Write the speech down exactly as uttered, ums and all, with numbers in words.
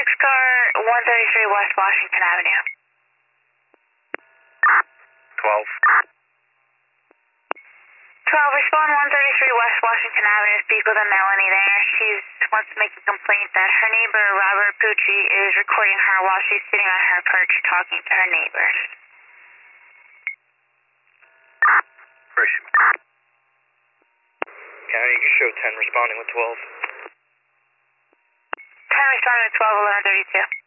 six car, one thirty-three West Washington Avenue. twelve. twelve, respond one thirty-three West Washington Avenue. Speak with a Melanie there. She wants to make a complaint that her neighbor, Robert Pucci, is recording her while she's sitting on her perch talking to her neighbor. Where is she? County, you can show ten responding with twelve. ten responding with twelve, eleven thirty-two.